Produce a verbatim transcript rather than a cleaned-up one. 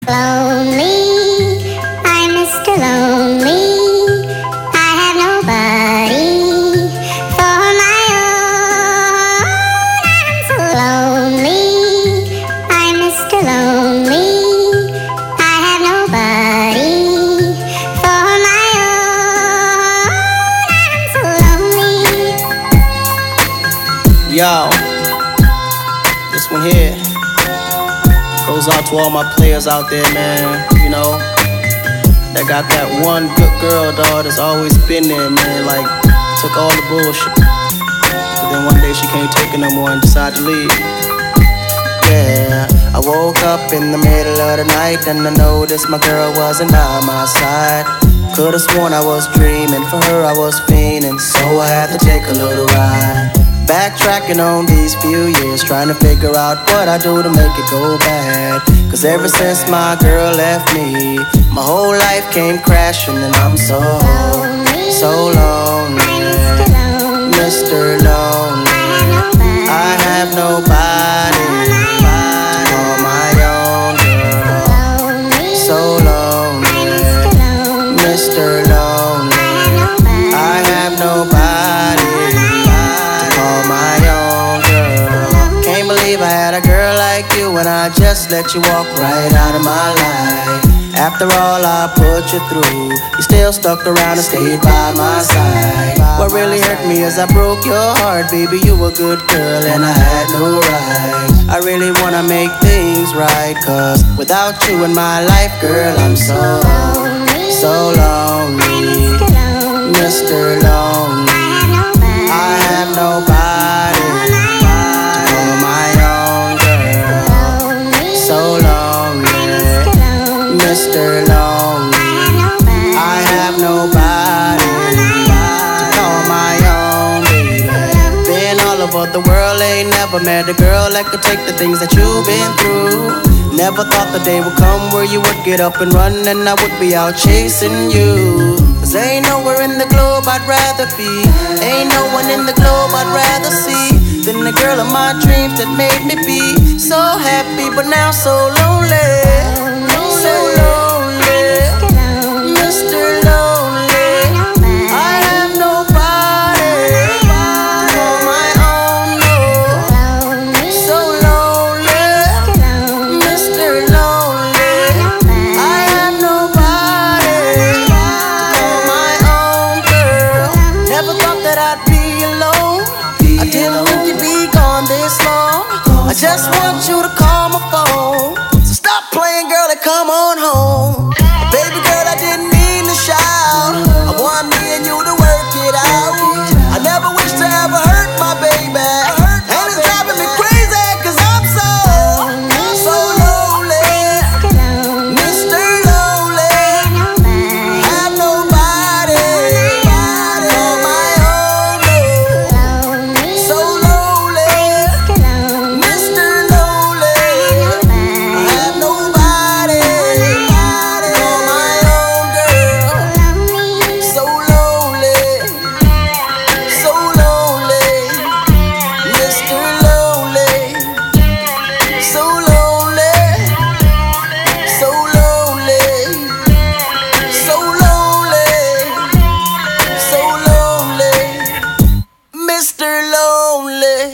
lonely. I'm Mister Lonely. I have nobody for my own. I'm so lonely. I'm Mister Lonely. I have nobody for my own. I'm so lonely. Yo, this one here goes out to all my players out there, man. You know, that got that one good girl, dog, that's always been there, man. Like, took all the bullshit. But then one day she can't take it no more and decided to leave. Yeah, I woke up in the middle of the night and I noticed my girl wasn't by my side. Could've sworn I was dreaming, for her I was fiending, so I had to take a little ride. Backtracking on these few years, trying to figure out what I do to make it go bad. Cause ever since my girl left me, my whole life came crashing and I'm so, so lonely. Mister Lonely. I have nobody to call my own girl. So lonely. Mister Lonely. I have nobody my own girl. Can't believe I had a girl like you and I just let you walk right out of my life. After all I put you through, you still stuck around and stayed by my side. What really hurt me is I broke your heart, baby. You were a good girl and I had no right. I really wanna make things right, cause without you in my life, girl, I'm so, so lonely. Mister Lonely. I have nobody to call my own girl. So lonely, Mister Lonely. I have nobody to call my own baby. Been all over the world, ain't never met a girl that could take the things that you've been through. Never thought the day would come where you would get up and run and I would be out chasing you. Cause ain't nowhere in the globe I'd rather be, ain't no one in the globe I'd rather see than the girl of my dreams that made me be so happy but now so lonely. So lonely, Mister Lonely. I have nobody to call my own, no. So lonely, Mister Lonely. I have nobody to call my own girl. Never thought that I'd be alone. I didn't think you'd be gone this long. I just want you to call my phone. So stop playing, girl, and come on home. Baby girl,